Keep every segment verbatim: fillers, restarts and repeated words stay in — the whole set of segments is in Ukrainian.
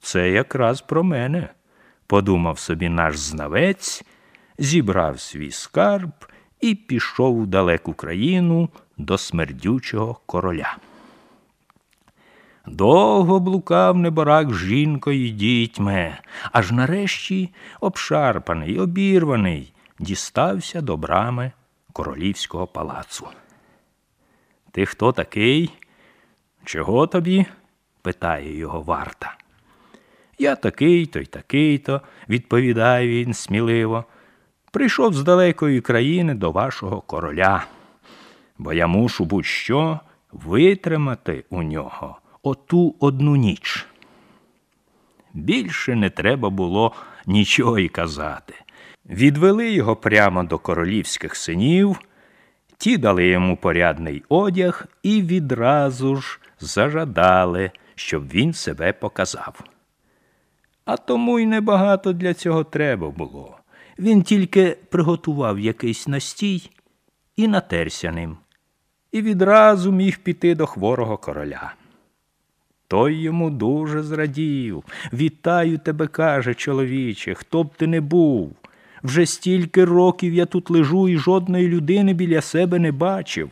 це якраз про мене, подумав собі наш знавець, зібрав свій скарб і пішов у далеку країну до смердючого короля. Довго блукав неборак з жінкою й дітьми, аж нарешті, обшарпаний, обірваний, дістався до брами королівського палацу. «Ти хто такий? Чого тобі?» – питає його варта. «Я такий-то й такий-то», – відповідає він сміливо. «Прийшов з далекої країни до вашого короля, бо я мушу будь-що витримати у нього оту одну ніч». Більше не треба було нічого й казати. Відвели його прямо до королівських синів, ті дали йому порядний одяг і відразу ж зажадали, щоб він себе показав. А тому й небагато для цього треба було. Він тільки приготував якийсь настій і натерся ним, і відразу міг піти до хворого короля. Той йому дуже зрадів. «Вітаю тебе, – каже, – чоловіче, хто б ти не був. Вже стільки років я тут лежу і жодної людини біля себе не бачив».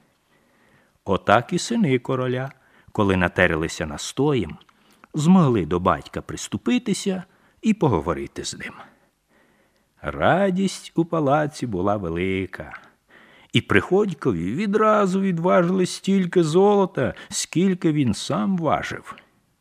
Отак і сини короля, коли натерлися настоєм, змогли до батька приступитися і поговорити з ним. Радість у палаці була велика. І Приходькові відразу відважили стільки золота, скільки він сам важив.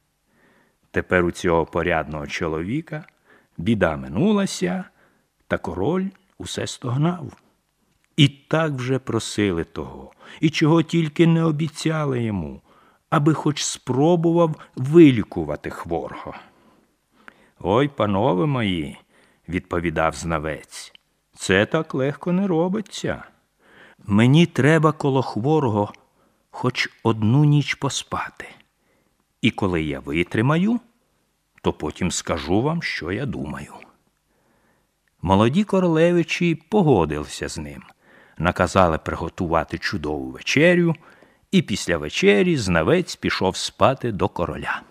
Тепер у цього порядного чоловіка біда минулася, та король усе стогнав. І так вже просили того, і чого тільки не обіцяли йому, аби хоч спробував вилікувати хворого. «Ой, панове мої, – відповідав знавець, – це так легко не робиться. Мені треба коло хворого хоч одну ніч поспати. І коли я витримаю, то потім скажу вам, що я думаю». Молоді королевичі погодилися з ним, наказали приготувати чудову вечерю, і після вечері знавець пішов спати до короля.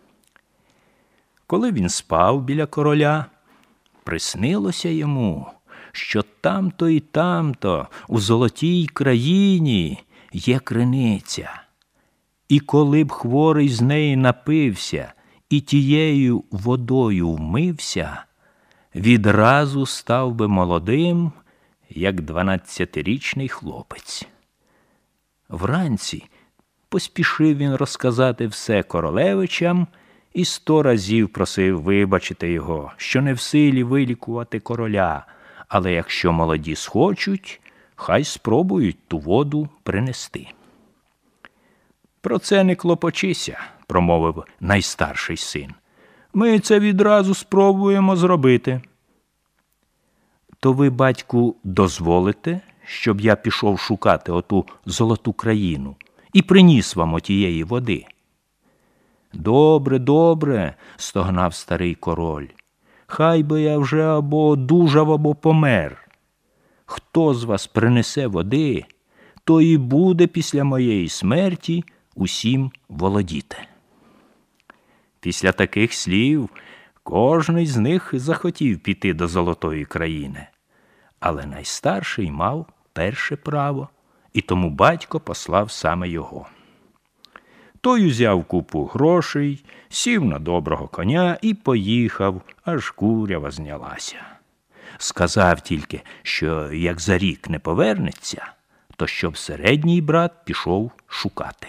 Коли він спав біля короля, приснилося йому, що там-то і там-то, у золотій країні, є криниця. І коли б хворий з неї напився і тією водою вмився, відразу став би молодим, як дванадцятирічний хлопець. Вранці поспішив він розказати все королевичам і сто разів просив вибачити його, що не в силі вилікувати короля, але якщо молоді схочуть, хай спробують ту воду принести. «Про це не клопочися, – промовив найстарший син. Ми це відразу спробуємо зробити». «То ви, батьку, дозволите, щоб я пішов шукати оту золоту країну і приніс вам отієї води?» «Добре, добре, – стогнав старий король. Хай би я вже або одужав, або помер. Хто з вас принесе води, то і буде після моєї смерті усім володіти». Після таких слів кожний з них захотів піти до золотої країни. Але найстарший мав перше право, і тому батько послав саме його. Той узяв купу грошей, сів на доброго коня і поїхав, аж курява знялася. Сказав тільки, що як за рік не повернеться, то щоб середній брат пішов шукати.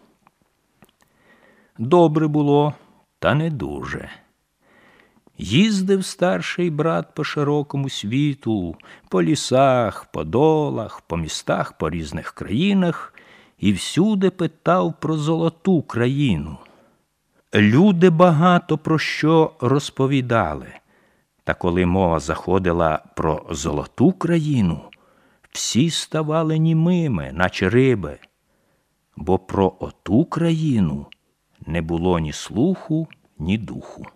Добре було, та не дуже. Їздив старший брат по широкому світу, по лісах, по долах, по містах, по різних країнах і всюди питав про золоту країну. Люди багато про що розповідали, та коли мова заходила про золоту країну, всі ставали німими, наче риби, бо про оту країну не було ні слуху, ні духу.